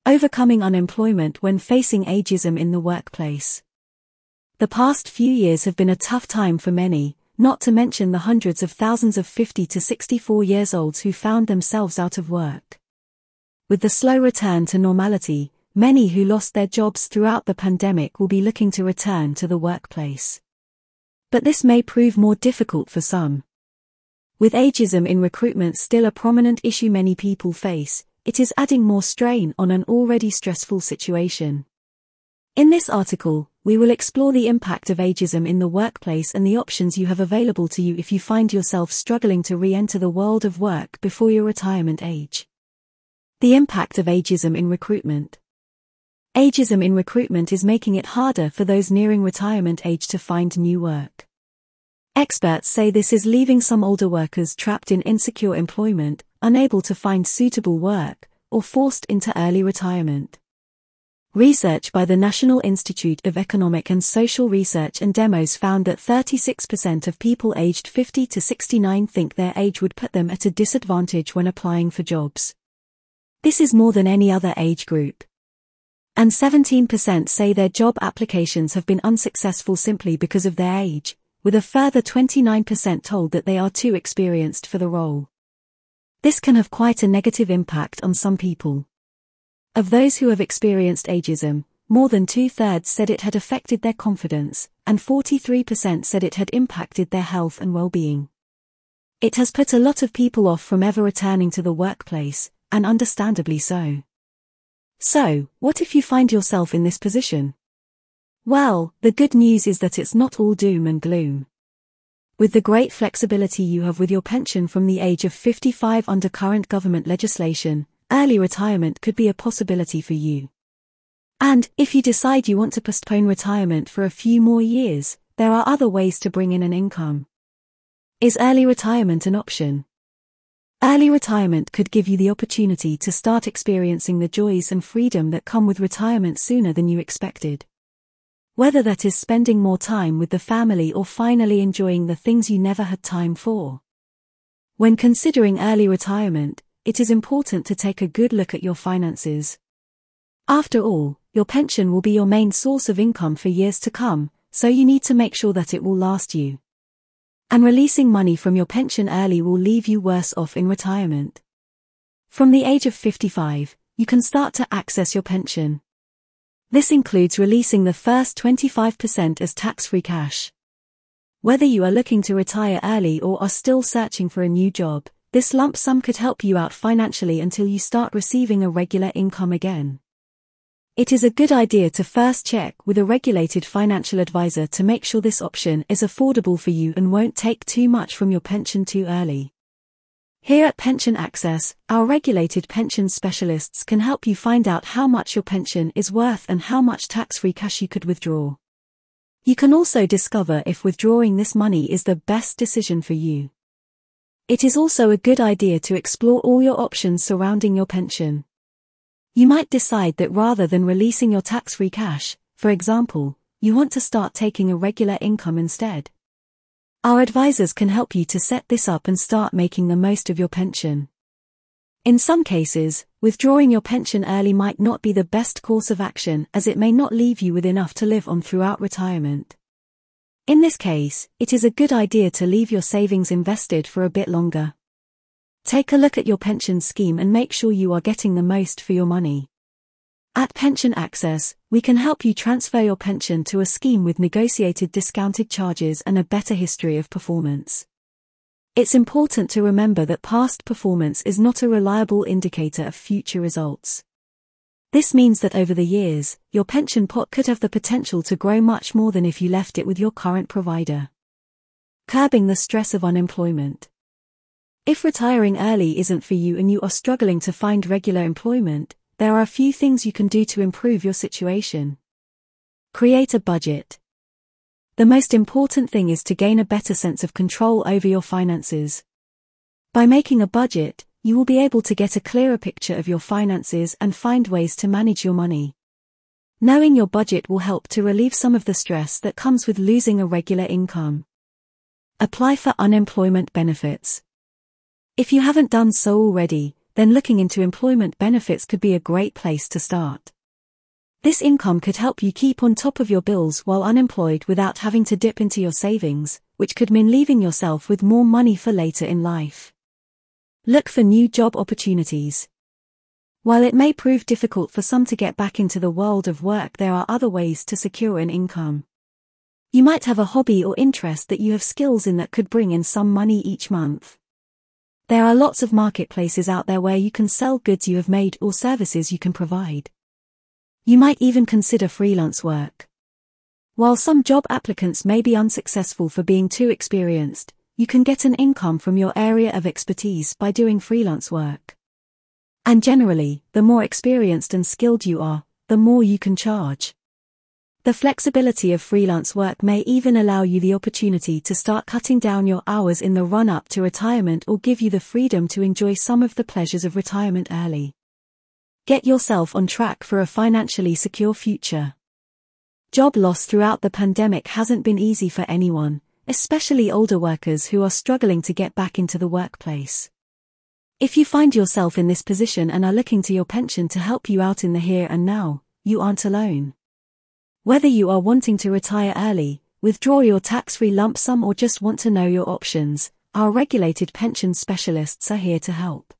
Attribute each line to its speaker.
Speaker 1: Overcoming unemployment when facing ageism in the workplace. The past few years have been a tough time for many, not to mention the hundreds of thousands of 50 to 64 years olds who found themselves out of work. With the slow return to normality, many who lost their jobs throughout the pandemic will be looking to return to the workplace. But this may prove more difficult for some. With ageism in recruitment still a prominent issue many people face, it is adding more strain on an already stressful situation. In this article, we will explore the impact of ageism in the workplace and the options you have available to you if you find yourself struggling to re-enter the world of work before your retirement age. The impact of ageism in recruitment. Ageism in recruitment is making it harder for those nearing retirement age to find new work. Experts say this is leaving some older workers trapped in insecure employment, unable to find suitable work, or forced into early retirement. Research by the National Institute of Economic and Social Research and Demos found that 36% of people aged 50 to 69 think their age would put them at a disadvantage when applying for jobs. This is more than any other age group. And 17% say their job applications have been unsuccessful simply because of their age, with a further 29% told that they are too experienced for the role. This can have quite a negative impact on some people. Of those who have experienced ageism, more than 2/3 said it had affected their confidence, and 43% said it had impacted their health and well-being. It has put a lot of people off from ever returning to the workplace, and understandably so. So, what if you find yourself in this position? Well, the good news is that it's not all doom and gloom. With the great flexibility you have with your pension from the age of 55 under current government legislation, early retirement could be a possibility for you. And, if you decide you want to postpone retirement for a few more years, there are other ways to bring in an income. Is early retirement an option? Early retirement could give you the opportunity to start experiencing the joys and freedom that come with retirement sooner than you expected. Whether that is spending more time with the family or finally enjoying the things you never had time for. When considering early retirement, it is important to take a good look at your finances. After all, your pension will be your main source of income for years to come, so you need to make sure that it will last you. And releasing money from your pension early will leave you worse off in retirement. From the age of 55, you can start to access your pension. This includes releasing the first 25% as tax-free cash. Whether you are looking to retire early or are still searching for a new job, this lump sum could help you out financially until you start receiving a regular income again. It is a good idea to first check with a regulated financial advisor to make sure this option is affordable for you and won't take too much from your pension too early. Here at Pension Access, our regulated pension specialists can help you find out how much your pension is worth and how much tax-free cash you could withdraw. You can also discover if withdrawing this money is the best decision for you. It is also a good idea to explore all your options surrounding your pension. You might decide that rather than releasing your tax-free cash, for example, you want to start taking a regular income instead. Our advisors can help you to set this up and start making the most of your pension. In some cases, withdrawing your pension early might not be the best course of action as it may not leave you with enough to live on throughout retirement. In this case, it is a good idea to leave your savings invested for a bit longer. Take a look at your pension scheme and make sure you are getting the most for your money. At Pension Access, we can help you transfer your pension to a scheme with negotiated discounted charges and a better history of performance. It's important to remember that past performance is not a reliable indicator of future results. This means that over the years, your pension pot could have the potential to grow much more than if you left it with your current provider. Curbing the stress of unemployment. If retiring early isn't for you and you are struggling to find regular employment, there are a few things you can do to improve your situation. Create a budget. The most important thing is to gain a better sense of control over your finances. By making a budget, you will be able to get a clearer picture of your finances and find ways to manage your money. Knowing your budget will help to relieve some of the stress that comes with losing a regular income. Apply for unemployment benefits. If you haven't done so already, then looking into employment benefits could be a great place to start. This income could help you keep on top of your bills while unemployed without having to dip into your savings, which could mean leaving yourself with more money for later in life. Look for new job opportunities. While it may prove difficult for some to get back into the world of work, there are other ways to secure an income. You might have a hobby or interest that you have skills in that could bring in some money each month. There are lots of marketplaces out there where you can sell goods you have made or services you can provide. You might even consider freelance work. While some job applicants may be unsuccessful for being too experienced, you can get an income from your area of expertise by doing freelance work. And generally, the more experienced and skilled you are, the more you can charge. The flexibility of freelance work may even allow you the opportunity to start cutting down your hours in the run-up to retirement or give you the freedom to enjoy some of the pleasures of retirement early. Get yourself on track for a financially secure future. Job loss throughout the pandemic hasn't been easy for anyone, especially older workers who are struggling to get back into the workplace. If you find yourself in this position and are looking to your pension to help you out in the here and now, you aren't alone. Whether you are wanting to retire early, withdraw your tax-free lump sum, or just want to know your options, our regulated pension specialists are here to help.